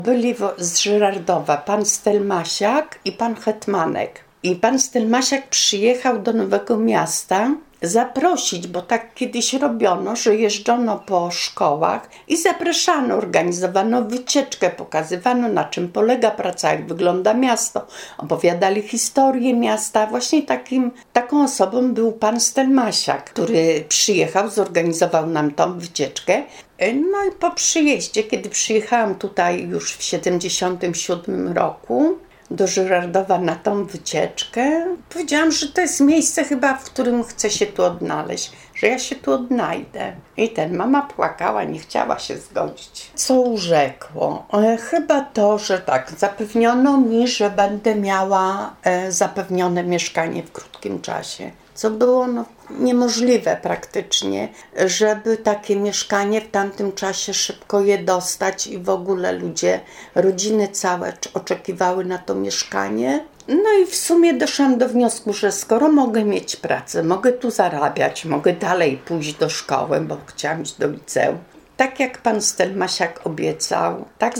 Byli z Żyrardowa pan Stelmasiak i pan Hetmanek. I pan Stelmasiak przyjechał do Nowego Miasta zaprosić, bo tak kiedyś robiono, że jeżdżono po szkołach i zapraszano, organizowano wycieczkę, pokazywano, na czym polega praca, jak wygląda miasto, opowiadali historię miasta. Właśnie taką osobą był pan Stelmasiak, który przyjechał, zorganizował nam tą wycieczkę. No i po przyjeździe, kiedy przyjechałam tutaj już w 1977 roku, do Żyrardowa na tą wycieczkę, powiedziałam, że to jest miejsce chyba, w którym chcę się tu odnaleźć, że ja się tu odnajdę. I mama płakała, nie chciała się zgodzić. Co urzekło? Chyba to, że tak, zapewniono mi, że będę miała zapewnione mieszkanie w krótkim czasie. Co było niemożliwe praktycznie, żeby takie mieszkanie w tamtym czasie szybko je dostać i w ogóle rodziny całe oczekiwały na to mieszkanie. No i w sumie doszłam do wniosku, że skoro mogę mieć pracę, mogę tu zarabiać, mogę dalej pójść do szkoły, bo chciałam iść do liceum. Tak jak pan Stelmasiak obiecał, tak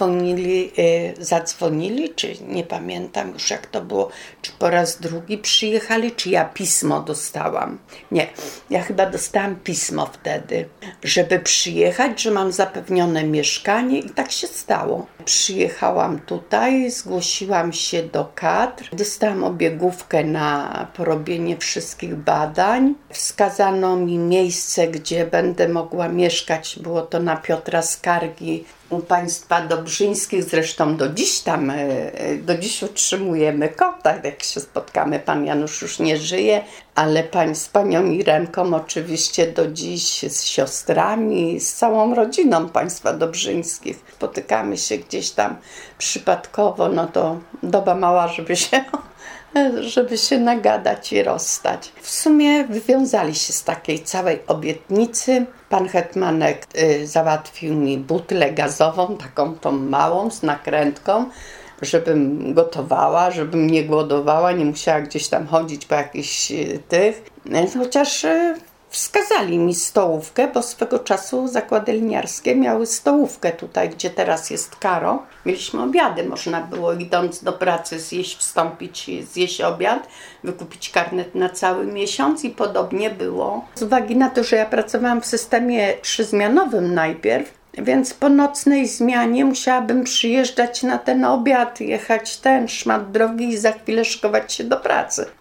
zadzwonili, czy nie pamiętam już jak to było, czy po raz drugi przyjechali, czy ja pismo dostałam. Nie, ja chyba dostałam pismo wtedy, żeby przyjechać, że mam zapewnione mieszkanie i tak się stało. Przyjechałam tutaj, zgłosiłam się do kadr, dostałam obiegówkę na porobienie wszystkich badań. Wskazano mi miejsce, gdzie będę mogła mieszkać. Było to na Piotra Skargi u państwa Dobrzyńskich. Zresztą do dziś utrzymujemy kontakt, jak się spotkamy. Pan Janusz już nie żyje, ale z panią Irenką oczywiście do dziś, z siostrami, z całą rodziną państwa Dobrzyńskich. Spotykamy się gdzieś tam przypadkowo, no to doba mała, żeby się nagadać i rozstać. W sumie wywiązali się z takiej całej obietnicy. Pan Hetmanek załatwił mi butlę gazową, taką tą małą, z nakrętką, żebym gotowała, żebym nie głodowała, nie musiała gdzieś tam chodzić po jakichś chociaż wskazali mi stołówkę, bo swego czasu zakłady liniarskie miały stołówkę tutaj, gdzie teraz jest Karo. Mieliśmy obiady, można było idąc do pracy zjeść obiad, wykupić karnet na cały miesiąc i podobnie było. Z uwagi na to, że ja pracowałam w systemie trzyzmianowym najpierw, więc po nocnej zmianie musiałabym przyjeżdżać na ten obiad, jechać szmat drogi i za chwilę szykować się do pracy.